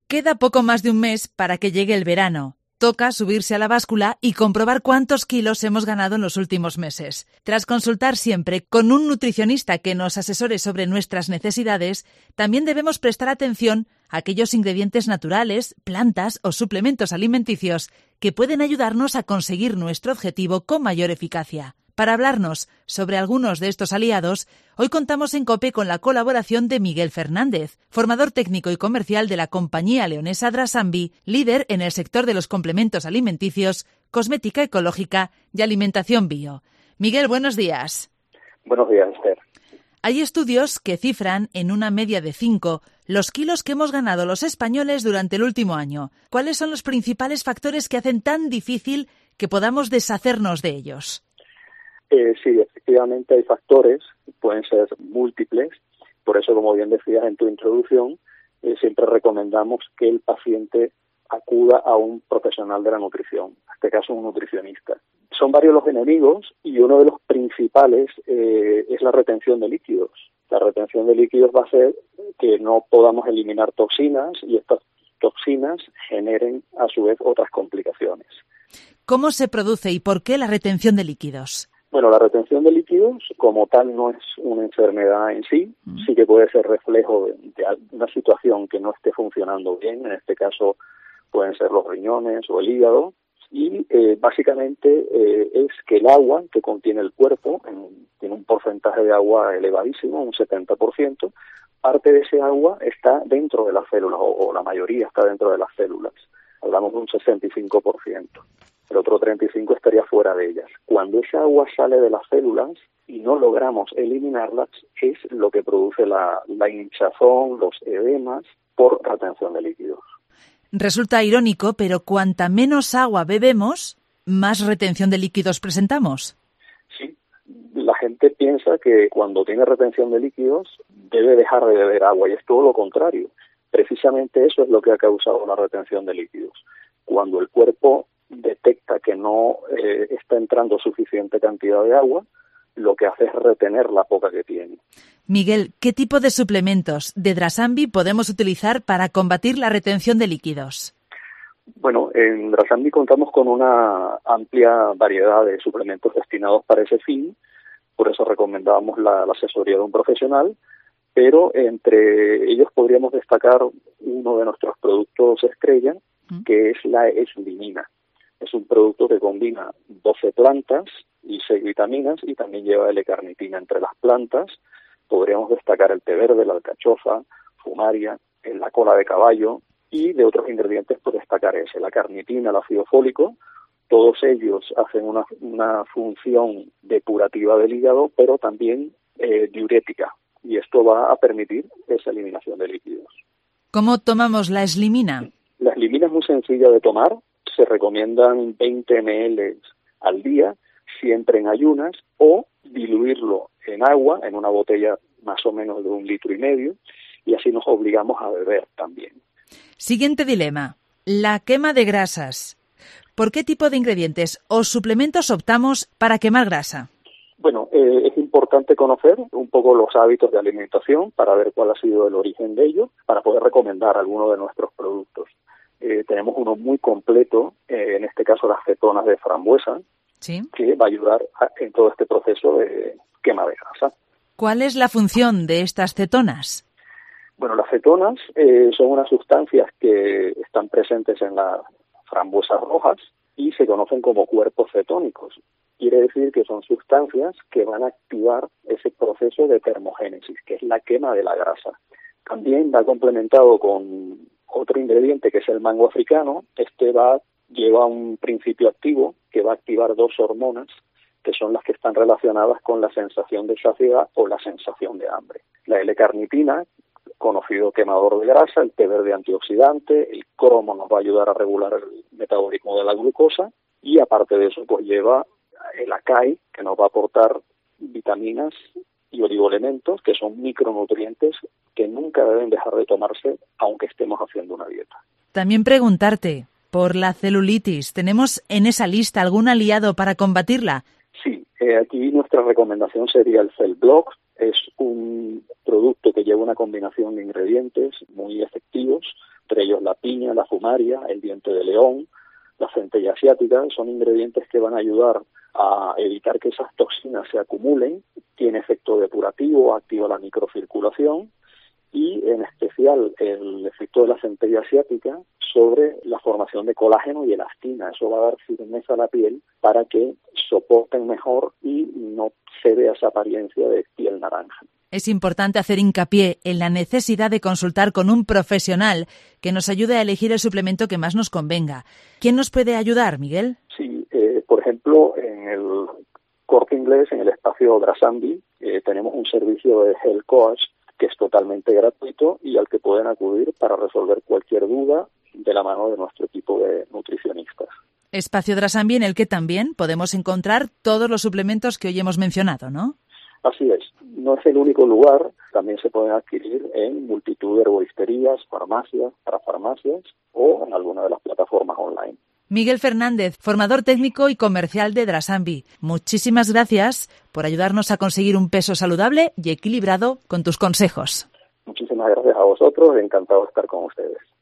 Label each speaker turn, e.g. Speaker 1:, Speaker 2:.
Speaker 1: Queda poco más de un mes para que llegue el verano. Toca subirse a la báscula y comprobar cuántos kilos hemos ganado en los últimos meses. Tras consultar siempre con un nutricionista que nos asesore sobre nuestras necesidades, también debemos prestar atención a aquellos ingredientes naturales, plantas o suplementos alimenticios que pueden ayudarnos a conseguir nuestro objetivo con mayor eficacia. Para hablarnos sobre algunos de estos aliados, hoy contamos en COPE con la colaboración de Miguel Fernández, formador técnico y comercial de la compañía leonesa Drasambi, líder en el sector de los complementos alimenticios, cosmética ecológica y alimentación bio. Miguel, buenos días.
Speaker 2: Buenos días, Esther.
Speaker 1: Hay estudios que cifran en una media de 5 los kilos que hemos ganado los españoles durante el último año. ¿Cuáles son los principales factores que hacen tan difícil que podamos deshacernos de ellos?
Speaker 2: Sí, efectivamente hay factores, pueden ser múltiples, por eso, como bien decías en tu introducción, siempre recomendamos que el paciente acuda a un profesional de la nutrición, en este caso un nutricionista. Son varios los enemigos y uno de los principales es la retención de líquidos. La retención de líquidos va a hacer que no podamos eliminar toxinas y estas toxinas generen a su vez otras complicaciones.
Speaker 1: ¿Cómo se produce y por qué la retención de líquidos?
Speaker 2: Bueno, la retención de líquidos como tal no es una enfermedad en sí, sí que puede ser reflejo de una situación que no esté funcionando bien, en este caso pueden ser los riñones o el hígado, y básicamente es que el agua que contiene el cuerpo, tiene un porcentaje de agua elevadísimo, un 70%, parte de ese agua está dentro de las células, o la mayoría está dentro de las células, hablamos de un 65%. El otro 35% estaría fuera de ellas. Cuando esa agua sale de las células y no logramos eliminarlas, es lo que produce la hinchazón, los edemas por retención de líquidos.
Speaker 1: Resulta irónico, pero cuanta menos agua bebemos, más retención de líquidos presentamos.
Speaker 2: Sí, la gente piensa que cuando tiene retención de líquidos debe dejar de beber agua y es todo lo contrario. Precisamente eso es lo que ha causado la retención de líquidos. Cuando el cuerpo detecta que no está entrando suficiente cantidad de agua, lo que hace es retener la poca que tiene.
Speaker 1: Miguel, ¿qué tipo de suplementos de Drasambi podemos utilizar para combatir la retención de líquidos?
Speaker 2: Bueno, en Drasambi contamos con una amplia variedad de suplementos destinados para ese fin, por eso recomendábamos la asesoría de un profesional, pero entre ellos podríamos destacar uno de nuestros productos estrella, que es la eslimina. Es un producto que combina 12 plantas y 6 vitaminas y también lleva L-carnitina entre las plantas. Podríamos destacar el té verde, la alcachofa, fumaria, la cola de caballo y de otros ingredientes por destacar ese, la carnitina, el ácido fólico. Todos ellos hacen una función depurativa del hígado, pero también diurética, y esto va a permitir esa eliminación de líquidos.
Speaker 1: ¿Cómo tomamos la eslimina?
Speaker 2: La eslimina es muy sencilla de tomar. Se recomiendan 20 ml al día, siempre en ayunas, o diluirlo en agua, en una botella más o menos de 1,5 litros, y así nos obligamos a beber también.
Speaker 1: Siguiente dilema, la quema de grasas. ¿Por qué tipo de ingredientes o suplementos optamos para quemar grasa?
Speaker 2: Bueno, es importante conocer un poco los hábitos de alimentación para ver cuál ha sido el origen de ello, para poder recomendar alguno de nuestros productos. Tenemos uno muy completo, en este caso las cetonas de frambuesa, ¿sí?, que va a ayudar en todo este proceso de quema de grasa.
Speaker 1: ¿Cuál es la función de estas cetonas?
Speaker 2: Bueno, las cetonas son unas sustancias que están presentes en las frambuesas rojas y se conocen como cuerpos cetónicos. Quiere decir que son sustancias que van a activar ese proceso de termogénesis, que es la quema de la grasa. También va complementado con otro ingrediente que es el mango africano. Este lleva un principio activo que va a activar 2 hormonas que son las que están relacionadas con la sensación de saciedad o la sensación de hambre. La L-carnitina, conocido quemador de grasa, el té verde antioxidante, el cromo nos va a ayudar a regular el metabolismo de la glucosa y aparte de eso pues lleva el acai, que nos va a aportar vitaminas y oligoelementos que son micronutrientes que nunca deben dejar de tomarse aunque estemos haciendo una dieta.
Speaker 1: También preguntarte, por la celulitis, ¿tenemos en esa lista algún aliado para combatirla?
Speaker 2: Sí, aquí nuestra recomendación sería el Cellblock. Es un producto que lleva una combinación de ingredientes muy efectivos entre ellos la piña, la fumaria, el diente de león, la centella asiática. Son ingredientes que van a ayudar a evitar que esas toxinas se acumulen, tiene efecto depurativo, activa la microcirculación y en especial el efecto de la centella asiática sobre la formación de colágeno y elastina. Eso va a dar firmeza a la piel para que soporten mejor y no se vea esa apariencia de piel naranja.
Speaker 1: Es importante hacer hincapié en la necesidad de consultar con un profesional que nos ayude a elegir el suplemento que más nos convenga. ¿Quién nos puede ayudar, Miguel?
Speaker 2: Sí, por ejemplo, en el Corte Inglés, en el espacio Drasambi, tenemos un servicio de Health Coach que es totalmente gratuito y al que pueden acudir para resolver cualquier duda de la mano de nuestro equipo de nutricionistas.
Speaker 1: Espacio Drasambi en el que también podemos encontrar todos los suplementos que hoy hemos mencionado, ¿no?
Speaker 2: Así es. No es el único lugar, también se pueden adquirir en multitud de herboristerías, farmacias, parafarmacias o en alguna de las plataformas online.
Speaker 1: Miguel Fernández, formador técnico y comercial de Drasambi. Muchísimas gracias por ayudarnos a conseguir un peso saludable y equilibrado con tus consejos.
Speaker 2: Muchísimas gracias a vosotros, encantado de estar con ustedes.